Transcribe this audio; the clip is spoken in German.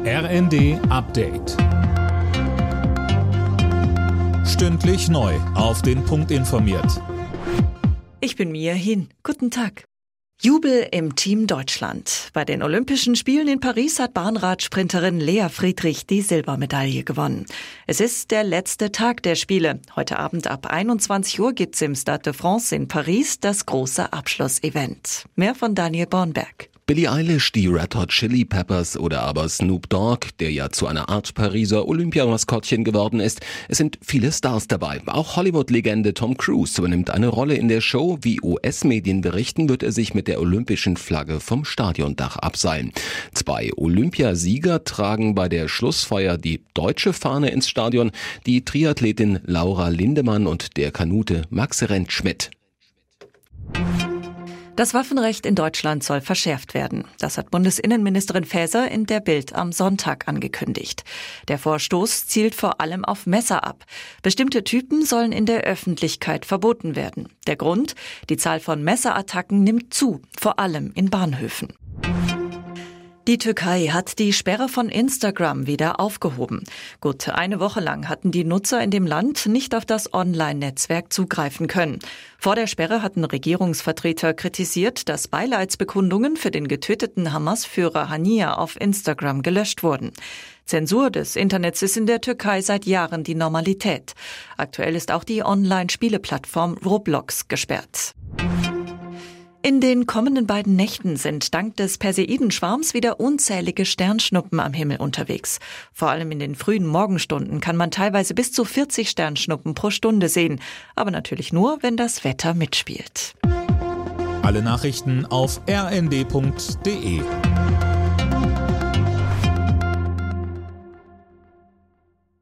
RND Update. Stündlich neu auf den Punkt informiert. Ich bin Mia Hin. Guten Tag. Jubel im Team Deutschland. Bei den Olympischen Spielen in Paris hat Bahnradsprinterin Lea Friedrich die Silbermedaille gewonnen. Es ist der letzte Tag der Spiele. Heute Abend ab 21 Uhr gibt's im Stade de France in Paris das große Abschlussevent. Mehr von Daniel Bornberg. Billie Eilish, die Red Hot Chili Peppers oder aber Snoop Dogg, der ja zu einer Art Pariser Olympiamaskottchen geworden ist. Es sind viele Stars dabei. Auch Hollywood-Legende Tom Cruise übernimmt eine Rolle in der Show. Wie US-Medien berichten, wird er sich mit der olympischen Flagge vom Stadiondach abseilen. 2 Olympiasieger tragen bei der Schlussfeier die deutsche Fahne ins Stadion, die Triathletin Laura Lindemann und der Kanute Max Rentschmidt. Das Waffenrecht in Deutschland soll verschärft werden. Das hat Bundesinnenministerin Faeser in der Bild am Sonntag angekündigt. Der Vorstoß zielt vor allem auf Messer ab. Bestimmte Typen sollen in der Öffentlichkeit verboten werden. Der Grund? Die Zahl von Messerattacken nimmt zu, vor allem in Bahnhöfen. Die Türkei hat die Sperre von Instagram wieder aufgehoben. Gut eine Woche lang hatten die Nutzer in dem Land nicht auf das Online-Netzwerk zugreifen können. Vor der Sperre hatten Regierungsvertreter kritisiert, dass Beileidsbekundungen für den getöteten Hamas-Führer Haniyeh auf Instagram gelöscht wurden. Zensur des Internets ist in der Türkei seit Jahren die Normalität. Aktuell ist auch die Online-Spieleplattform Roblox gesperrt. In den kommenden beiden Nächten sind dank des Perseidenschwarms wieder unzählige Sternschnuppen am Himmel unterwegs. Vor allem in den frühen Morgenstunden kann man teilweise bis zu 40 Sternschnuppen pro Stunde sehen. Aber natürlich nur, wenn das Wetter mitspielt. Alle Nachrichten auf rnd.de.